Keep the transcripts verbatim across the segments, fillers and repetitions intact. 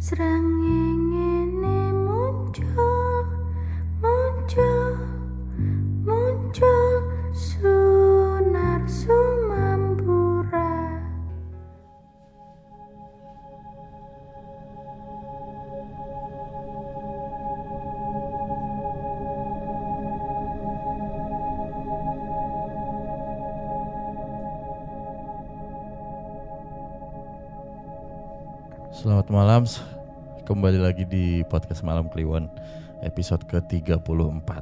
Srengenge muncul, muncul, muncul Sunar Sumambura. Selamat malam, kembali lagi di podcast Malam Kliwon episode ke tiga puluh empat.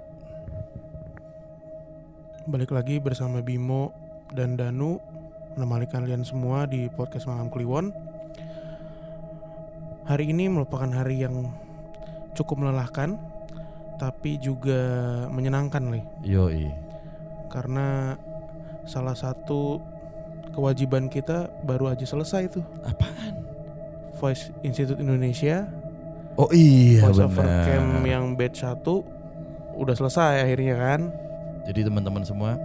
Balik lagi bersama Bimo dan Danu menemani kalian semua di podcast Malam Kliwon. Hari ini merupakan hari yang cukup melelahkan tapi juga menyenangkan, Le. Yoi. Karena salah satu kewajiban kita baru aja selesai tuh. Apaan? Voice Institute Indonesia. Oh iya, Voice benar. over camp yang batch satu udah selesai akhirnya kan. Jadi teman-teman semua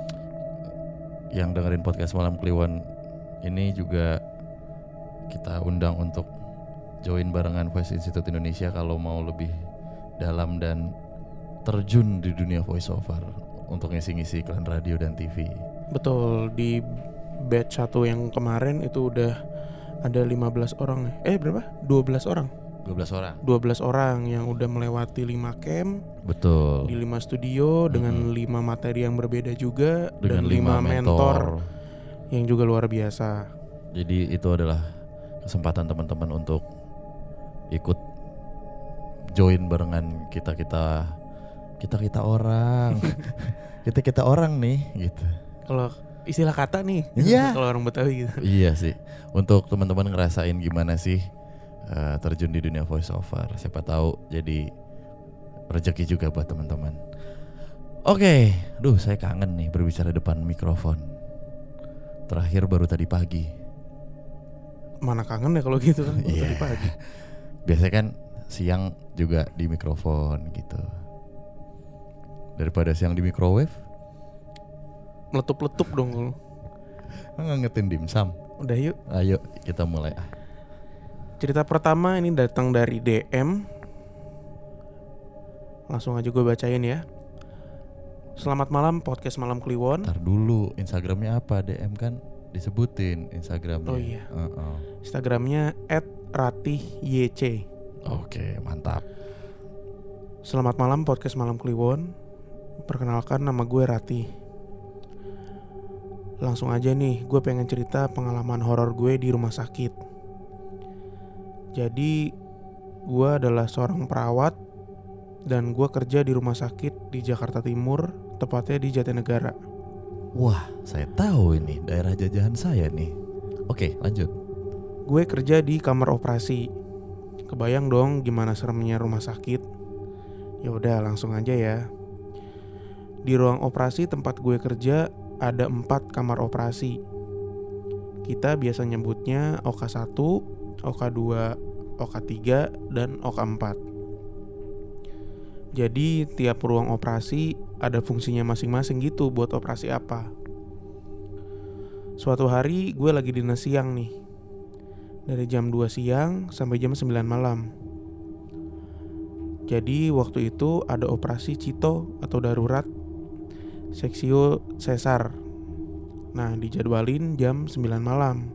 yang dengerin podcast Malam Kliwon ini juga kita undang untuk join barengan Voice Institute Indonesia kalau mau lebih dalam dan terjun di dunia voice over untuk ngisi-ngisi iklan radio dan T V. Betul, di batch satu yang kemarin itu udah ada lima belas orang. Eh berapa? dua belas orang. dua belas orang. dua belas orang yang udah melewati lima camp. Betul. Di lima studio dengan Mm-hmm. lima materi yang berbeda juga Dengan dan lima mentor. mentor yang juga luar biasa. Jadi itu adalah kesempatan teman-teman untuk ikut join barengan kita-kita kita-kita orang. Kita-kita orang nih gitu. Kalau istilah kata nih, Iya. kalau orang Betawi gitu. Iya sih. Untuk teman-teman ngerasain gimana sih uh, terjun di dunia voice over. Siapa tahu jadi rezeki juga buat teman-teman. Oke, duh saya kangen nih berbicara depan mikrofon. Terakhir baru tadi pagi. Mana kangen ya kalau gitu kan. Iya. Tadi pagi. Biasanya kan siang juga di mikrofon gitu. Daripada siang di microwave, Meletup-letup dong. ngangetin dimsum. Udah yuk. Ayo kita mulai. Cerita pertama ini datang dari D M. Langsung aja gue bacain ya. Selamat malam podcast Malam Kliwon. Ntar dulu, Instagramnya apa? D M kan disebutin Instagramnya. Oh iya. Uh-uh. Instagramnya et ratih y c. Oke, mantap. Selamat malam podcast Malam Kliwon. Perkenalkan nama gue Ratih. Langsung aja nih, gue pengen cerita pengalaman horor gue di rumah sakit. Jadi, gue adalah seorang perawat dan gue kerja di rumah sakit di Jakarta Timur, tepatnya di Jatinegara. Wah, saya tahu ini daerah jajahan saya nih. Oke, lanjut. Gue kerja di kamar operasi. Kebayang dong gimana seremnya rumah sakit. Ya udah, langsung aja ya. Di ruang operasi tempat gue kerja ada empat kamar operasi. Kita biasa nyebutnya O K satu, O K dua, O K tiga, dan O K empat. Jadi tiap ruang operasi ada fungsinya masing-masing gitu buat operasi apa. Suatu hari gue lagi dinas siang nih. Dari jam dua siang sampai jam sembilan malam. Jadi waktu itu ada operasi cito atau darurat seksio sesar. Nah, dijadwalin jam sembilan malam.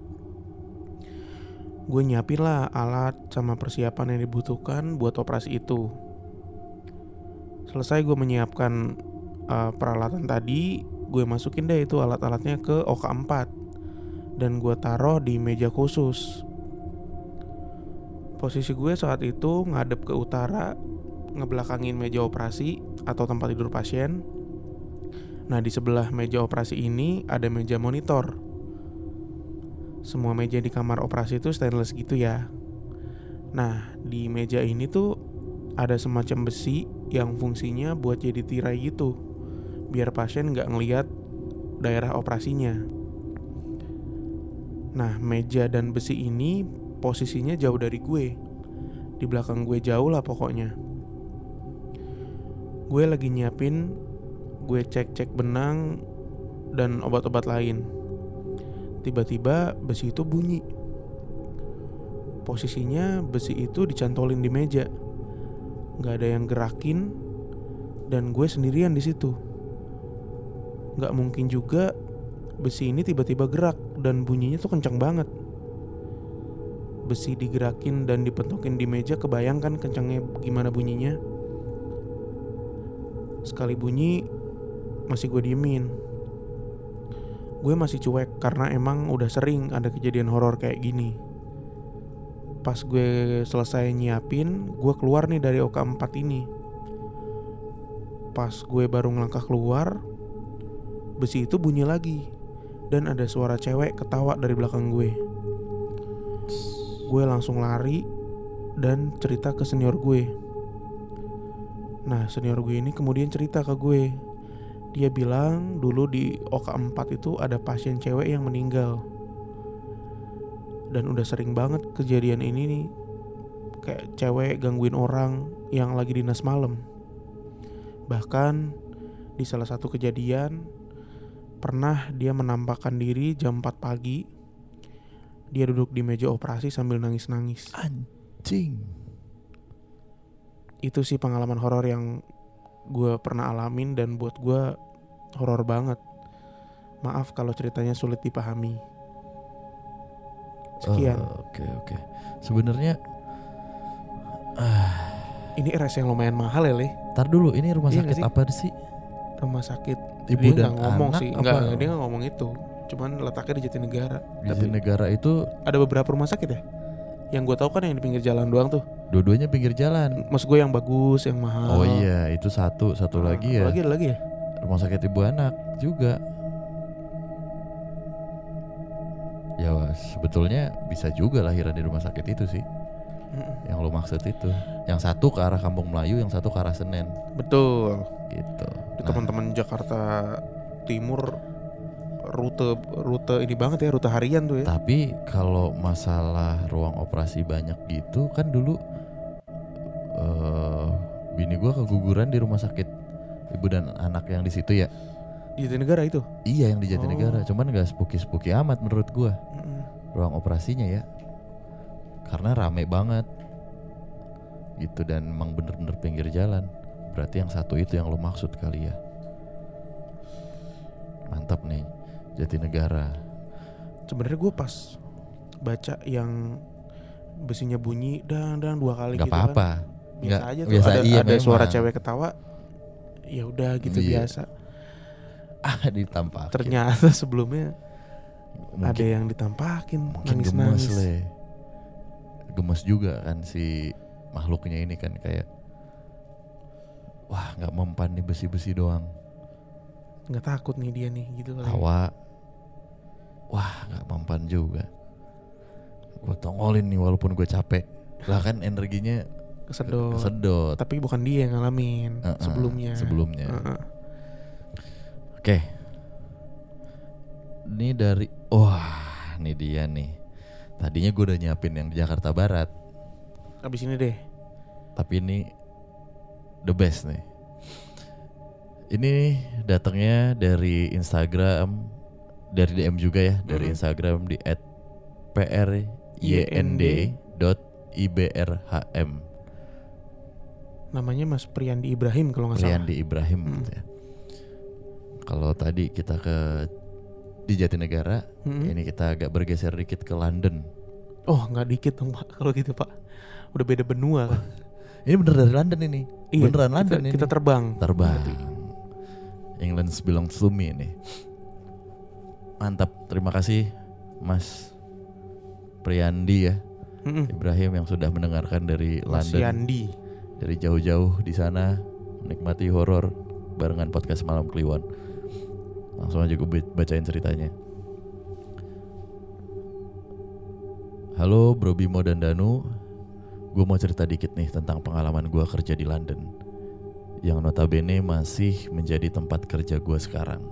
Gue nyiapin lah alat sama persiapan yang dibutuhkan buat operasi itu. Selesai gue menyiapkan uh, peralatan tadi, gue masukin deh itu alat-alatnya ke O K empat dan gue taruh di meja khusus. Posisi gue saat itu ngadep ke utara, ngebelakangin meja operasi atau tempat tidur pasien. Nah, di sebelah meja operasi ini ada meja monitor. Semua meja di kamar operasi itu stainless gitu ya. Nah, di meja ini tuh ada semacam besi yang fungsinya buat jadi tirai gitu, biar pasien gak ngelihat daerah operasinya. Nah, meja dan besi ini posisinya jauh dari gue. Di belakang gue jauh lah pokoknya. Gue lagi nyiapin, gue cek-cek benang dan obat-obat lain. Tiba-tiba besi itu bunyi. Posisinya besi itu dicantolin di meja, nggak ada yang gerakin, dan gue sendirian di situ. Nggak mungkin juga besi ini tiba-tiba gerak, dan bunyinya tuh kencang banget. Besi digerakin dan dipentokin di meja, kebayangkan kencangnya gimana bunyinya. Sekali bunyi masih gue diemin. Gue masih cuek karena emang udah sering ada kejadian horor kayak gini. Pas gue selesai nyiapin, gue keluar nih dari O K empat ini. Pas gue baru ngelangkah keluar, besi itu bunyi lagi, dan ada suara cewek ketawa dari belakang gue. Gue langsung lari dan cerita ke senior gue. Nah, senior gue ini kemudian cerita ke gue. Dia bilang dulu di O K empat itu ada pasien cewek yang meninggal. Dan udah sering banget kejadian ini nih, kayak cewek gangguin orang yang lagi dinas malam. Bahkan di salah satu kejadian pernah dia menampakkan diri jam empat pagi. Dia duduk di meja operasi sambil nangis-nangis. Anjing. Itu sih pengalaman horor yang gue pernah alamin, dan buat gue horor banget. Maaf kalau ceritanya sulit dipahami. Sekian. Oke uh, oke. Okay, okay. Sebenarnya uh, ini R S yang lumayan mahal ya, Le. Tar dulu, ini rumah iya sakit apa sih? Rumah sakit Ibu dia dan gak ngomong anak sih. apa? Enggak, dia gak ngomong itu. Cuman letaknya di Jatinegara. Di Jatinegara itu ada beberapa rumah sakit ya. Yang gue tahu kan yang di pinggir jalan doang tuh. Dua-duanya pinggir jalan. Maksud gue yang bagus, yang mahal. Oh iya, itu satu, satu nah, lagi ya. Lagi ada lagi ya. Rumah sakit ibu anak juga. Ya sebetulnya bisa juga lahiran di rumah sakit itu sih. Mm-mm. Yang lo maksud itu. Yang satu ke arah Kampung Melayu, yang satu ke arah Senen. Betul. Gitu. Di Nah, teman-teman Jakarta Timur rute rute ini banget ya, rute harian tuh ya. Tapi kalau masalah ruang operasi banyak gitu kan dulu uh, bini gue keguguran di rumah sakit ibu dan anak yang di situ ya. Di Jatinegara itu? Iya, yang di Jatinegara. Oh. Cuman gak spooky-spooky amat menurut gue. Mm-mm. Ruang operasinya ya. Karena rame banget gitu, dan emang bener-bener pinggir jalan. Berarti yang satu itu yang lo maksud kali ya. Mantap nih, Jatinegara. Sebenarnya gue pas baca yang besinya bunyi dan dan dua kali Gak gitu apa-apa. kan. Biasa Gak, aja tuh. biasa, ada iya, ada suara memang. cewek ketawa. Ya udah gitu, Iya. biasa. Ah, ditampakin. Ternyata sebelumnya mungkin, ada yang ditampakin, mungkin gemes nangis-nangis. le. Gemes juga kan si makhluknya ini kan, kayak wah, nggak mempan nih besi-besi doang. Nggak takut nih dia nih gitu kali. Tawa. Wah, nggak mempan juga. Gue tongolin nih walaupun gue capek. Lah kan energinya Kesedot. kesedot. Tapi bukan dia yang ngalamin. Uh-uh, sebelumnya. Sebelumnya. Uh-uh. Oke. Ini dari wah, ini dia nih. Tadinya gue udah nyiapin yang di Jakarta Barat. Abis ini deh. Tapi ini the best nih. Ini datangnya dari Instagram, dari D M juga ya, dari Mm-hmm. Instagram di et p r y n d dot i b r h m. Namanya Mas Priyandi Ibrahim kalau nggak salah. Priyandi Ibrahim Hmm. gitu ya. Kalau tadi kita ke di Jatinegara, Hmm. ini kita agak bergeser dikit ke London. Oh, nggak dikit dong Pak kalau gitu Pak. Udah beda benua kan. Ini bener dari London ini. Iya, Beneran kita, London ini. kita terbang. Terbang. Berarti. England belongs to me nih. Mantap, terima kasih Mas Priyandi ya, Mm-mm. Ibrahim yang sudah mendengarkan dari Mas London, Yandi. dari jauh-jauh di sana menikmati horor barengan podcast Malam Kliwon. Langsung aja gue bacain ceritanya. Halo Bro Bimo dan Danu, gue mau cerita dikit nih tentang pengalaman gue kerja di London, yang notabene masih menjadi tempat kerja gue sekarang.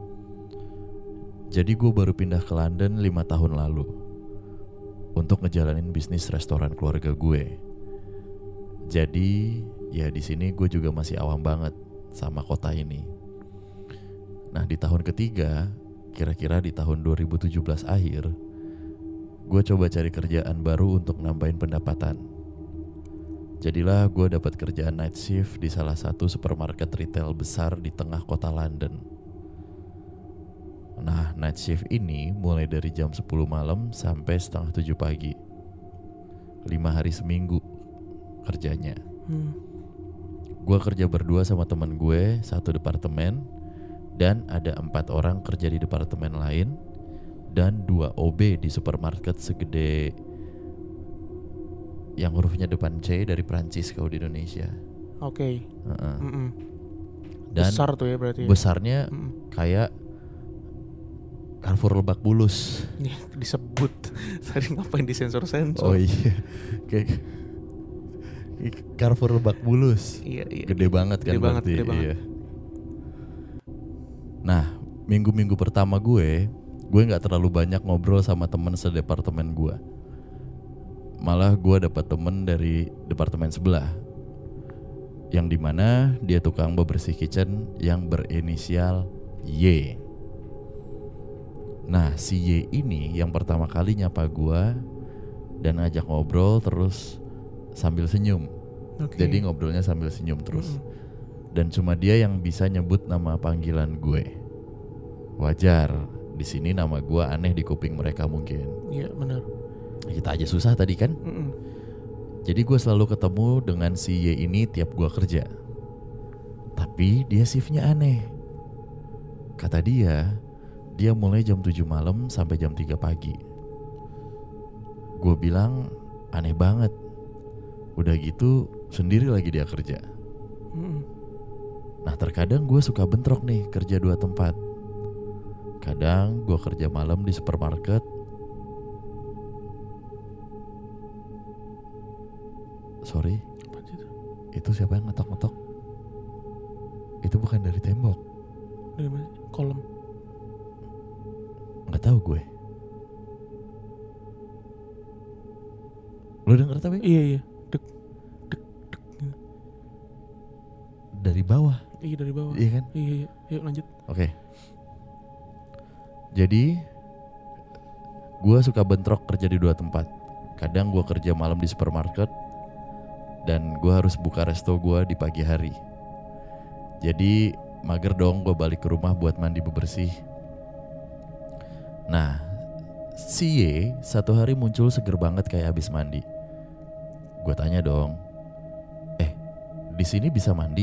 Jadi gue baru pindah ke London lima tahun lalu untuk ngejalanin bisnis restoran keluarga gue. Jadi ya di sini gue juga masih awam banget sama kota ini. Nah di tahun ketiga, kira-kira di tahun dua ribu tujuh belas akhir, gue coba cari kerjaan baru untuk nambahin pendapatan. Jadilah gue dapat kerjaan night shift di salah satu supermarket retail besar di tengah kota London. Nah, night shift ini mulai dari jam sepuluh malam sampai setengah tujuh pagi. Lima hari seminggu kerjanya. Hmm. Gue kerja berdua sama teman gue satu departemen, dan ada empat orang kerja di departemen lain, dan dua O B di supermarket segede yang hurufnya depan C dari Prancis kalau di Indonesia. Oke. Okay. Uh-uh. Dan besar tuh ya berarti. Besarnya Mm-mm. kayak Carrefour Lebak Bulus. Nih disebut tadi ngapain disensor-sensor? Oh iya, kayak Carrefour Lebak Bulus. Iya iya. Gede banget kan gede banget, berarti. gede banget. Iya. Nah, minggu-minggu pertama gue, gue nggak terlalu banyak ngobrol sama temen sedepartemen gue. Malah gue dapat temen dari departemen sebelah, yang dimana dia tukang bebersih kitchen yang berinisial Y. Nah, si Y ini yang pertama kali nyapa gue dan ngajak ngobrol terus sambil senyum. Okay. Jadi ngobrolnya sambil senyum terus. Mm-mm. Dan cuma dia yang bisa nyebut nama panggilan gue. Wajar, di sini nama gue aneh di kuping mereka mungkin. Iya benar. Kita aja susah tadi kan. Mm-mm. Jadi gue selalu ketemu dengan si Y ini tiap gue kerja. Tapi dia shiftnya aneh. Kata dia, dia mulai jam tujuh malam sampai jam tiga pagi. Gue bilang aneh banget. Udah gitu sendiri lagi dia kerja. Mm-mm. Nah terkadang gue suka bentrok nih kerja dua tempat. Kadang gue kerja malam di supermarket. Sorry, Apa sih itu? itu siapa yang ngetok-ngetok? Itu bukan dari tembok. Dari mana? Kolom. Nggak tahu gue. Lo denger tapi? Iya iya. Dek. Dari bawah. Iya dari bawah. Iya kan? Iya iya. Yuk lanjut. Oke. Jadi gue suka bentrok kerja di dua tempat. Kadang gue kerja malam di supermarket, dan gue harus buka resto gue di pagi hari. Jadi mager dong gue balik ke rumah buat mandi bebersih. Nah, si Y satu hari muncul seger banget kayak habis mandi. Gue tanya dong, eh di sini bisa mandi?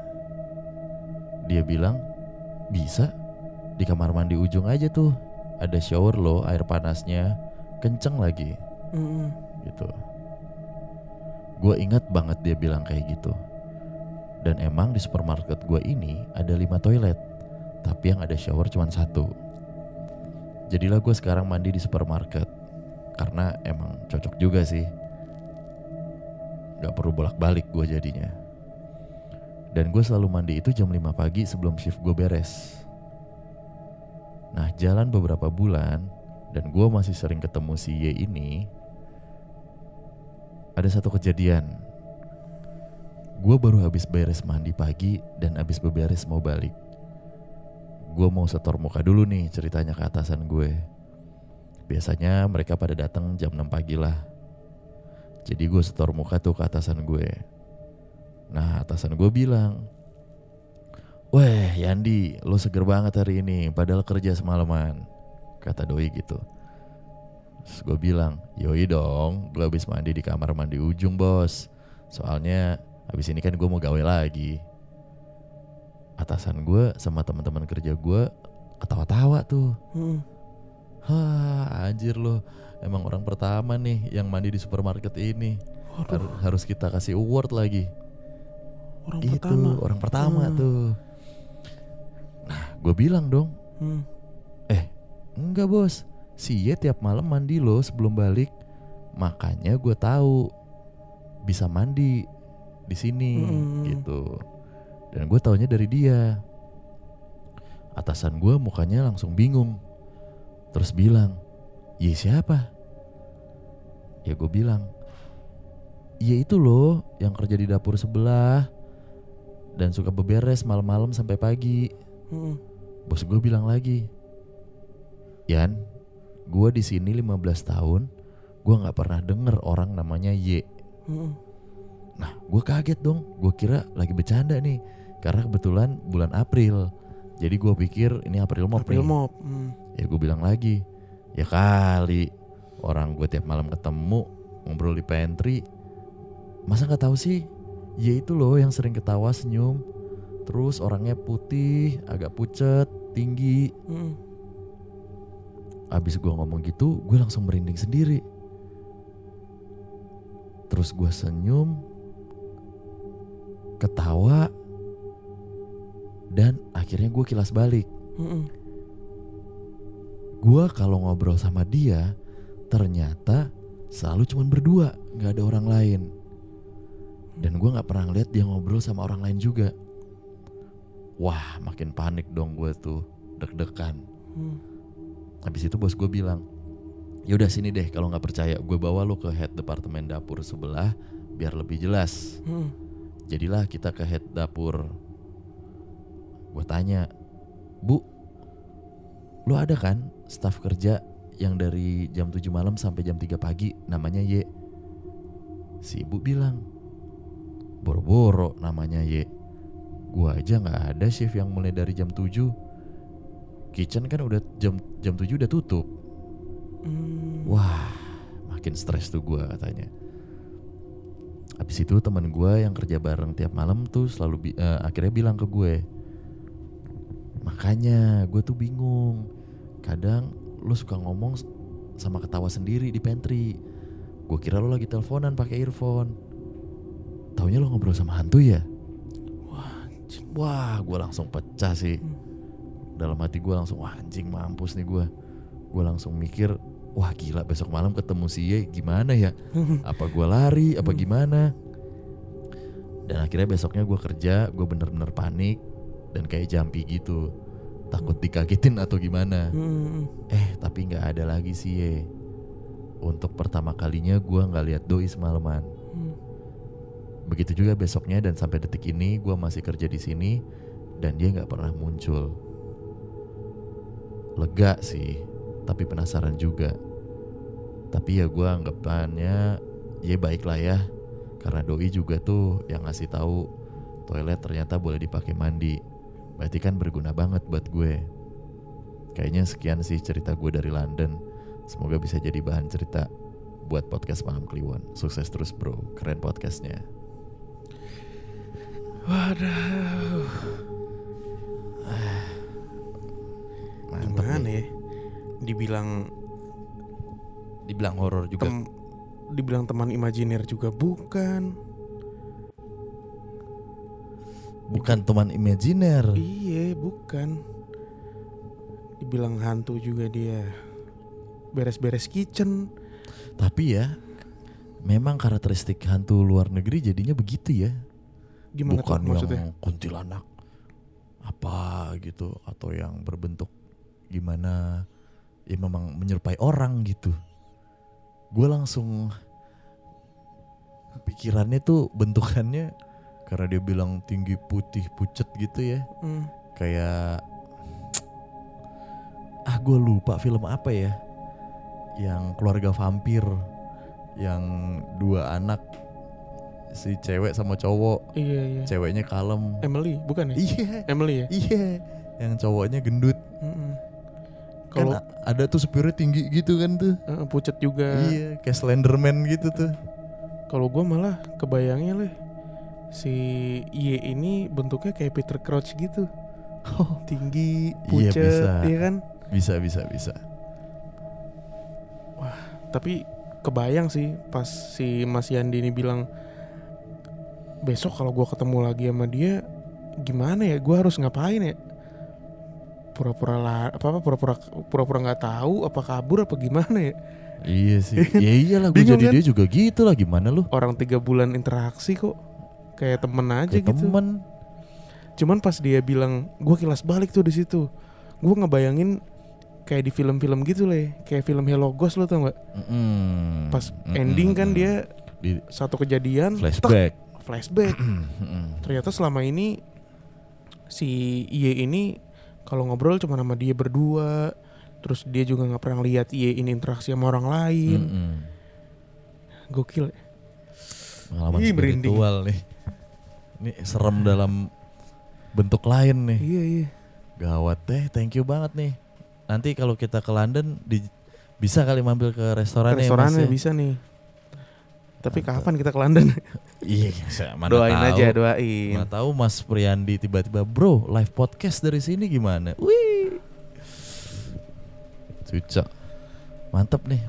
Dia bilang, bisa. Di kamar mandi ujung aja tuh, ada shower loh, air panasnya kenceng lagi. Mm-mm. Gitu. Gue ingat banget dia bilang kayak gitu. Dan emang di supermarket gue ini ada lima toilet, tapi yang ada shower cuma satu. Jadilah gue sekarang mandi di supermarket, karena emang cocok juga sih. Gak perlu bolak-balik gue jadinya. Dan gue selalu mandi itu jam lima pagi sebelum shift gue beres. Nah jalan beberapa bulan, dan gue masih sering ketemu si Y ini. Ada satu kejadian. Gue baru habis beres mandi pagi dan habis beberes mau balik. Gue mau setor muka dulu nih ceritanya ke atasan gue. Biasanya mereka pada datang jam enam pagi lah. Jadi gue setor muka tuh ke atasan gue. Nah atasan gue bilang, "Weh Yandi, lo seger banget hari ini padahal kerja semalaman," kata doi gitu. Terus gue bilang, "Yoi dong, gue habis mandi di kamar mandi ujung bos. Soalnya habis ini kan gue mau gawe lagi." Atasan gue sama teman-teman kerja gue ketawa-tawa tuh. Mm-mm. Hah anjir lo, emang orang pertama nih yang mandi di supermarket ini. Har- harus kita kasih award lagi. Orang Gitu, pertama. orang pertama Hmm. tuh. Nah gue bilang dong, Hmm. "Eh enggak bos, si Y tiap malam mandi loh sebelum balik. Makanya gue tahu bisa mandi di sini," Mm. gitu. Dan gue taunya dari dia. Atasan gue mukanya langsung bingung. Terus bilang, "Y siapa?" Ya gue bilang, "Y itu loh yang kerja di dapur sebelah dan suka beberes malam-malam sampai pagi." Mm-mm. Bos gue bilang lagi, "Yan, gue di sini lima belas tahun, gue nggak pernah denger orang namanya Y. Hmm. Nah, gue kaget dong. Gue kira lagi bercanda nih, karena kebetulan bulan April. Jadi gue pikir ini April Mop April nih. Mop. Hmm. Ya gue bilang lagi, ya kali orang gue tiap malam ketemu ngobrol di pantry, masa nggak tahu sih? Ya itu loh yang sering ketawa senyum, terus orangnya putih, agak pucet, tinggi. Hmm. Abis gue ngomong gitu, gue langsung merinding sendiri. Terus gue senyum, ketawa, dan akhirnya gue kilas balik. Hmm. Gue kalau ngobrol sama dia, ternyata selalu cuman berdua, gak ada orang lain. Dan gue gak pernah ngeliat dia ngobrol sama orang lain juga. Wah, makin panik dong gue tuh, deg-degan. Hmm. Habis itu bos gue bilang, yaudah sini deh, kalau gak percaya gue bawa lo ke head departemen dapur sebelah biar lebih jelas. Hmm. Jadilah kita ke head dapur. Gue tanya, Bu, lo ada kan staf kerja yang dari jam tujuh malam sampai jam tiga pagi namanya Y? Si ibu bilang, boro-boro namanya Y. Gua aja gak ada shift yang mulai dari jam tujuh. Kitchen kan udah jam jam tujuh udah tutup. Hmm. Wah, makin stres tuh gua katanya. Habis itu teman gua yang kerja bareng tiap malam tuh selalu bi- uh, akhirnya bilang ke gue, makanya gue tuh bingung. Kadang lo suka ngomong sama ketawa sendiri di pantry. Gue kira lo lagi teleponan pakai earphone. Taunya lo ngobrol sama hantu ya? Wah, Wah, gue langsung pecah sih. Hmm. Dalam hati gue langsung, wah anjing mampus nih gue. Gue langsung mikir, wah gila besok malam ketemu si Ye gimana ya? Apa gue lari, apa gimana? Dan akhirnya besoknya gue kerja, gue bener-bener panik dan kayak jampi gitu, takut dikagetin atau gimana. Hmm. Eh tapi gak ada lagi si Ye. Untuk pertama kalinya gue gak lihat doi semalaman. Hmm. Begitu juga besoknya dan sampai detik ini gue masih kerja di sini dan dia gak pernah muncul. Lega sih, tapi penasaran juga. Tapi ya gue anggapannya ya baik lah ya, karena doi juga tuh yang ngasih tahu toilet ternyata boleh dipakai mandi. Berarti kan berguna banget buat gue. Kayaknya sekian sih cerita gue dari London. Semoga bisa jadi bahan cerita buat podcast Malam Kliwon. Sukses terus bro, keren podcastnya. Waduh. Mantap Gimana nih. ya? Dibilang Dibilang horor juga. tem, dibilang teman imajiner juga bukan. Bukan teman imajiner. Iya, bukan. Dibilang hantu juga dia. Beres-beres kitchen. Tapi ya, memang karakteristik hantu luar negeri jadinya begitu ya. Gimana Bukan tuh maksudnya? yang kuntilanak apa gitu, atau yang berbentuk gimana, ya memang menyerupai orang gitu. Gue langsung pikirannya tuh bentukannya, karena dia bilang tinggi, putih, pucet gitu ya. Hmm. Kayak ah gue lupa film apa ya, yang keluarga vampir, yang dua anak, si cewek sama cowok. Iya, iya. Ceweknya kalem. Emily, bukan ya? Iya. Emily ya? Iya. Yang cowoknya gendut. Mm-mm. Kan Kalau a- ada tuh supirnya tinggi gitu kan tuh. uh, pucet juga. Iya, kayak Slenderman gitu tuh. Kalau gue malah kebayangnya leh, si Y ini bentuknya kayak Peter Crouch gitu. Tinggi, Iya, pucet, bisa. iya kan? Bisa, bisa, bisa. Tapi kebayang sih pas si Mas Yandi ini bilang, besok kalau gue ketemu lagi sama dia, gimana ya? Gue harus ngapain ya? Pura-pura la- apa apa pura-pura pura-pura nggak tahu, apa kabur apa gimana ya? Iya sih. Ya iyalah, gue Bingung jadi kan? dia juga gitu lah. Gimana lu? Orang tiga bulan interaksi kok kayak temen aja Kayak gitu. temen. Cuman pas dia bilang, gue kilas balik tuh di situ. Gue ngebayangin kayak di film-film gitu leh, kayak film Hello Ghost lo tau nggak? Mm-mm. Pas Mm-mm. ending kan dia Di satu kejadian, flashback. tek, flashback. Mm-mm. Ternyata selama ini si Y ini kalau ngobrol cuma sama dia berdua, Terus dia juga nggak pernah lihat Ye ini interaksi sama orang lain. Mm-mm. Gokil. Pengalaman Ih, spiritual nih. Ini serem dalam bentuk lain nih. Iya iya. Gawat deh, thank you banget nih. Nanti kalau kita ke London di, bisa kali mampir ke restorannya. Restorannya ya, Mas, ya? bisa nih. Tapi Mantap. kapan kita ke London? Iya, saya mana Doain tahu. aja, doain. Mana tahu Mas Priyandi tiba-tiba, bro, live podcast dari sini gimana? Wih, cucok, mantep nih.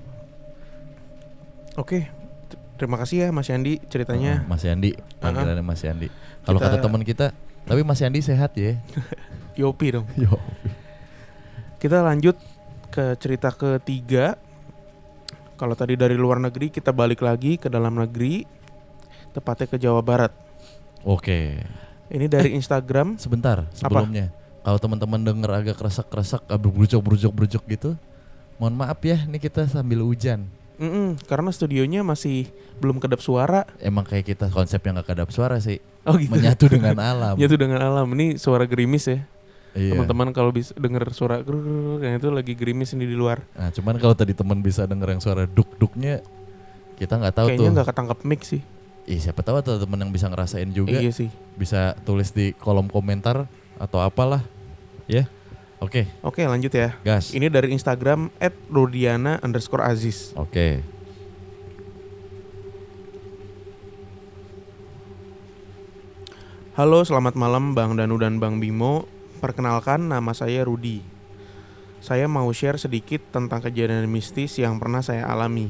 Oke, t- terima kasih ya Mas Yandi ceritanya. Uh, Mas Yandi, panggilannya Mas Yandi. Kalau Kita- kata teman kita, tapi Mas Yandi sehat ya? Yopi dong. Yo. Kita lanjut ke cerita ketiga. Kalau tadi dari luar negeri, kita balik lagi ke dalam negeri, tepatnya ke Jawa Barat. Oke. Ini dari Instagram. Sebentar sebelumnya, kalau teman-teman denger agak kresek-kresek, agak berujok-berujok-berujok gitu, mohon maaf ya, ini kita sambil hujan. Mm-mm, karena studionya masih belum kedap suara. Emang kayak kita konsep yang gak kedap suara sih, Oh gitu. menyatu dengan alam. Menyatu dengan alam. Ini suara gerimis ya. Iya. Teman-teman kalau bisa denger suara grrrr, yang itu lagi gerimis ini di luar. Nah, cuman kalau tadi teman bisa denger yang suara duk-duknya, kita nggak tahu Kayaknya tuh. nggak ketangkep mic sih. Ih, siapa tahu ada teman yang bisa ngerasain juga. Iya sih. Bisa tulis di kolom komentar atau apalah. Ya. Oke, Oke lanjut ya. gas. Ini dari Instagram at rudiana underscore aziz. Oke. Halo, selamat malam Bang Danu dan Bang Bimo. Perkenalkan, nama saya Rudi. Saya mau share sedikit tentang kejadian mistis yang pernah saya alami.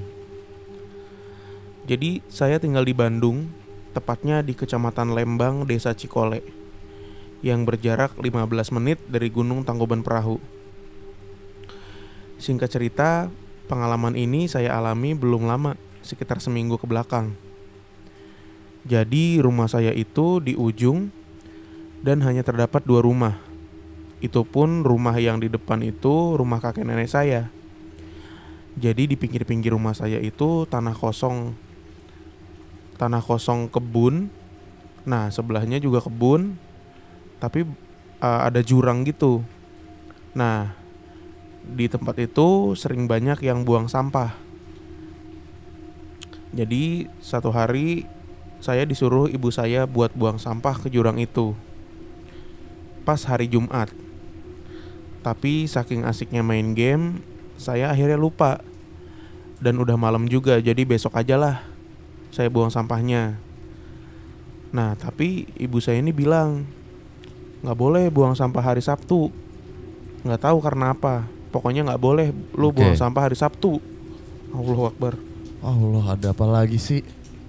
Jadi, saya tinggal di Bandung, tepatnya di Kecamatan Lembang, Desa Cikole, yang berjarak lima belas menit dari Gunung Tangkuban Perahu. Singkat cerita, pengalaman ini saya alami belum lama, sekitar seminggu ke belakang. Jadi rumah saya itu di ujung dan hanya terdapat dua rumah. Itu pun rumah yang di depan itu rumah kakek nenek saya. Jadi di pinggir-pinggir rumah saya itu tanah kosong. Tanah kosong kebun. Nah sebelahnya juga kebun. Tapi uh, ada jurang gitu. Nah di tempat itu sering banyak yang buang sampah. Jadi satu hari saya disuruh ibu saya buat buang sampah ke jurang itu. Pas hari Jumat. Tapi saking asiknya main game, saya akhirnya lupa. Dan udah malam juga, jadi besok aja lah saya buang sampahnya. Nah tapi ibu saya ini bilang gak boleh buang sampah hari Sabtu. Gak tahu karena apa. Pokoknya gak boleh lu Oke. buang sampah hari Sabtu. Allahu Akbar. Allah, ada apa lagi sih?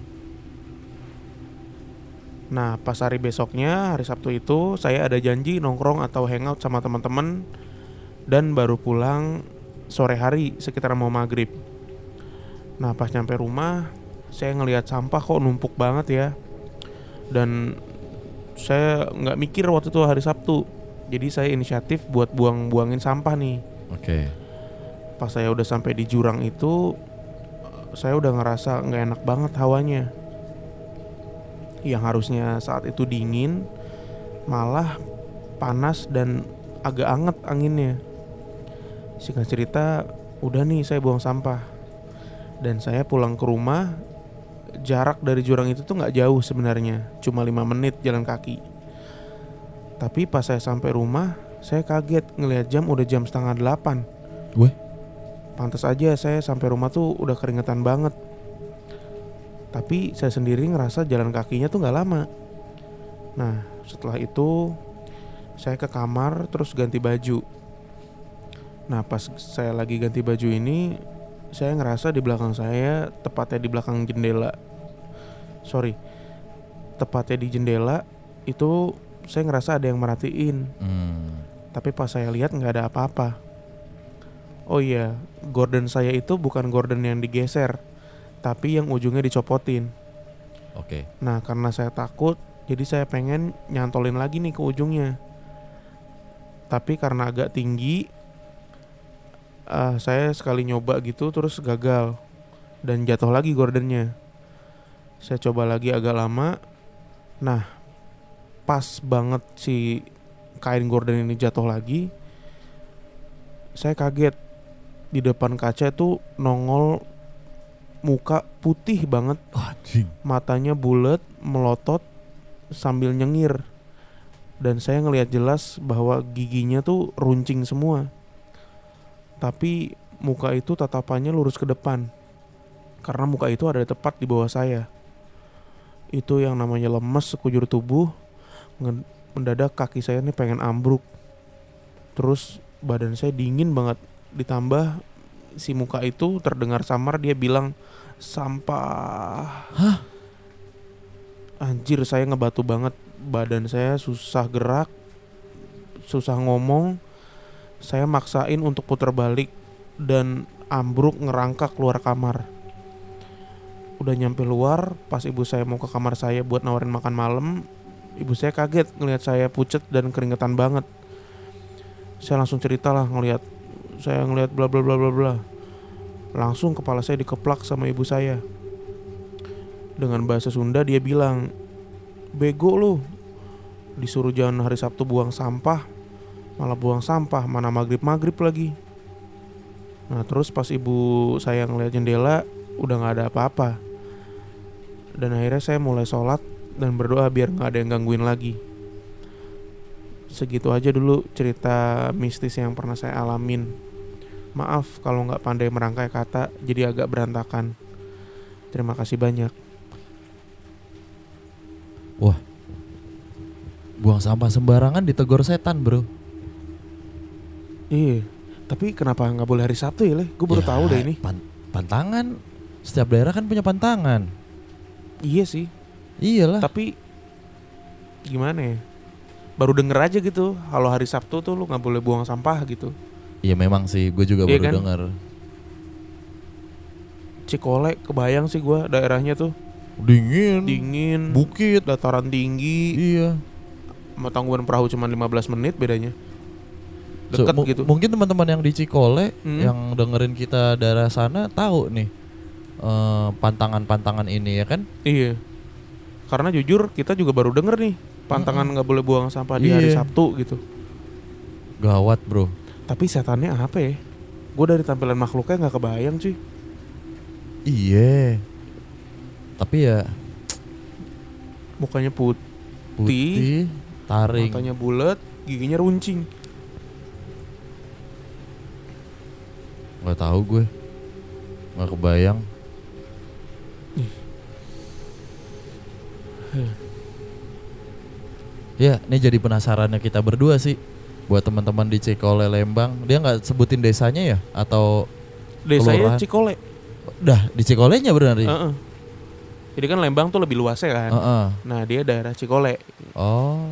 Nah pas hari besoknya, hari Sabtu itu, saya ada janji nongkrong atau hangout sama teman-teman. Dan baru pulang sore hari sekitar mau maghrib. Nah pas nyampe rumah, saya ngelihat sampah kok numpuk banget ya. Dan saya gak mikir waktu itu hari Sabtu. Jadi saya inisiatif buat buang-buangin sampah nih. Oke. Pas saya udah sampai di jurang itu, saya udah ngerasa gak enak banget hawanya. Yang harusnya saat itu dingin, malah panas dan agak anget anginnya. Singkat cerita, udah nih saya buang sampah. Dan saya pulang ke rumah. Jarak dari jurang itu tuh gak jauh sebenarnya, cuma lima menit jalan kaki. Tapi pas saya sampai rumah, saya kaget ngelihat jam udah jam setengah delapan. Weh? Pantas aja saya sampai rumah tuh udah keringetan banget. Tapi saya sendiri ngerasa jalan kakinya tuh gak lama. Nah setelah itu saya ke kamar terus ganti baju. Nah pas saya lagi ganti baju ini, saya ngerasa di belakang saya, tepatnya di belakang jendela. Sorry, tepatnya di jendela itu saya ngerasa ada yang merhatiin. Hmm. Tapi pas saya lihat nggak ada apa-apa. Oh iya, gorden saya itu bukan gorden yang digeser, tapi yang ujungnya dicopotin. Oke. Nah karena saya takut, jadi saya pengen nyantolin lagi nih ke ujungnya. Tapi karena agak tinggi, uh, saya sekali nyoba gitu terus gagal dan jatuh lagi gordennya. Saya coba lagi agak lama. Nah pas banget si kain gorden ini jatuh lagi, saya kaget. Di depan kaca tuh nongol muka putih banget, Anjing. matanya bulat, melotot sambil nyengir. Dan saya ngelihat jelas bahwa giginya tuh runcing semua. Tapi muka itu tatapannya lurus ke depan. Karena muka itu ada tepat di bawah saya. Itu yang namanya lemes sekujur tubuh. Mendadak kaki saya nih pengen ambruk. Terus badan saya dingin banget. Ditambah si muka itu terdengar samar dia bilang sampah. Hah? Anjir, saya ngebatu banget. Badan saya susah gerak, susah ngomong. Saya maksain untuk putar balik dan ambruk ngerangkak keluar kamar. Udah nyampe luar, pas ibu saya mau ke kamar saya buat nawarin makan malam, ibu saya kaget ngelihat saya pucet dan keringetan banget. Saya langsung cerita lah ngelihat saya ngelihat bla bla bla bla bla. Langsung kepala saya dikeplak sama ibu saya. Dengan bahasa Sunda dia bilang, "Bego lu, disuruh jangan hari Sabtu buang sampah, malah buang sampah, mana maghrib-maghrib lagi." Nah terus pas ibu saya ngeliat jendela, udah gak ada apa-apa. Dan akhirnya saya mulai sholat dan berdoa biar gak ada yang gangguin lagi. Segitu aja dulu cerita mistis yang pernah saya alamin. Maaf kalau gak pandai merangkai kata, jadi agak berantakan. Terima kasih banyak. Wah, buang sampah sembarangan ditegur setan bro. Iya, tapi kenapa nggak boleh hari Sabtu ya, Le? Gue baru Ya, tahu deh ini. pan- Pantangan, setiap daerah kan punya pantangan. Iya sih, Iyalah. tapi gimana ya? Baru denger aja gitu, kalau hari Sabtu tuh lu nggak boleh buang sampah gitu. Iya memang sih, gue juga Iya baru kan? dengar. Cikole, kebayang sih gue daerahnya tuh Dingin, dingin, bukit. dataran tinggi, Iya. sama Tangkuban Perahu cuma lima belas menit bedanya. So, Deket mu- gitu. Mungkin teman-teman yang di Cikole Hmm. yang dengerin kita daerah sana tahu nih eh, pantangan-pantangan ini ya kan? Iya. Karena jujur kita juga baru denger nih pantangan nggak boleh buang sampah di hari Iya. Sabtu gitu. Gawat bro. Tapi setannya apa ya? Gue dari tampilan makhluknya nggak kebayang cuy. Iya. Tapi ya Mukanya putih, putih, taring. matanya bulat, giginya runcing. Gak tahu gue, gak kebayang. Ya, ini jadi penasarannya kita berdua sih. Buat teman-teman di Cikole Lembang, dia nggak sebutin desanya ya atau Desanya kelurahan? Cikole. Dah di Cikolenya benar ya? Heeh. Jadi kan Lembang tuh lebih luasnya kan. Heeh. Nah dia daerah Cikole. Oh.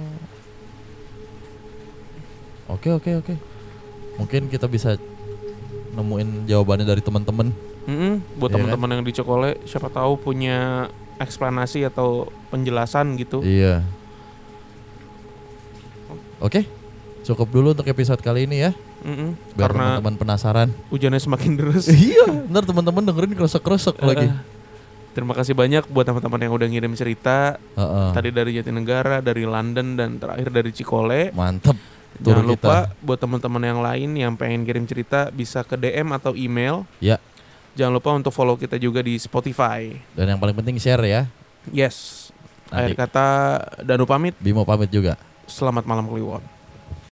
Oke oke oke. Mungkin kita bisa nemuin jawabannya dari teman-teman. Mm-mm. Buat Iya teman-teman yang di Cikole, siapa tahu punya eksplanasi atau penjelasan gitu. Iya. Oke. Cukup dulu untuk episode kali ini ya. Mm-mm. Biar Karena teman-teman penasaran. hujannya semakin deras. Iya. Ntar teman-teman dengerin kresek-kresek lagi. Eh, Terima kasih banyak buat teman-teman yang udah ngirim cerita. Heeh. Tadi dari Jatinegara, dari London, dan terakhir dari Cikole. Mantep. Jangan Tur lupa kita. buat teman-teman yang lain yang pengen kirim cerita bisa ke D M atau email. Ya. Jangan lupa untuk follow kita juga di Spotify. Dan yang paling penting share ya. Yes. Nanti Akhir kata Danu pamit. Bimo pamit juga. Selamat malam Kliwon.